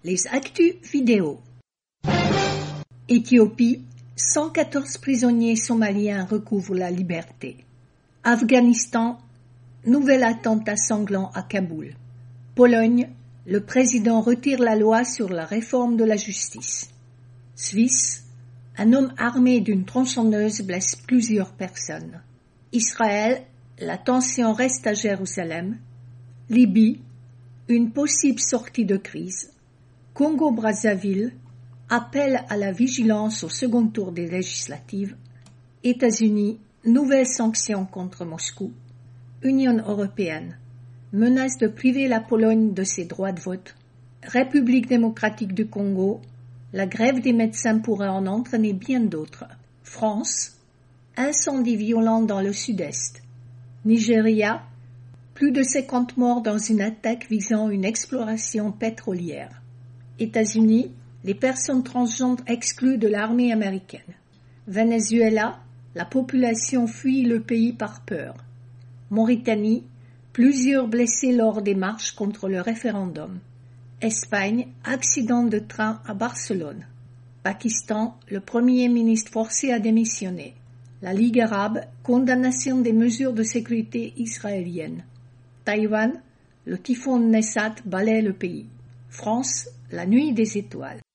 Les actus vidéo. Éthiopie, 114 prisonniers somaliens recouvrent la liberté. Afghanistan, nouvel attentat sanglant à Kaboul. Pologne, le président retire la loi sur la réforme de la justice. Suisse, un homme armé d'une tronçonneuse blesse plusieurs personnes. Israël, la tension reste à Jérusalem. Libye, une possible sortie de crise. Congo-Brazzaville, appel à la vigilance au second tour des législatives. États-Unis, nouvelles sanctions contre Moscou. Union européenne, menace de priver la Pologne de ses droits de vote. République démocratique du Congo, la grève des médecins pourrait en entraîner bien d'autres. France, incendie violent dans le sud-est. Nigeria, plus de 50 morts dans une attaque visant une exploration pétrolière. États-Unis, les personnes transgenres exclues de l'armée américaine. Venezuela, la population fuit le pays par peur. Mauritanie, plusieurs blessés lors des marches contre le référendum. Espagne, accident de train à Barcelone. Pakistan, le premier ministre forcé à démissionner. La Ligue arabe, condamnation des mesures de sécurité israéliennes. Taïwan, le typhon Nessat balaie le pays. France, la nuit des étoiles.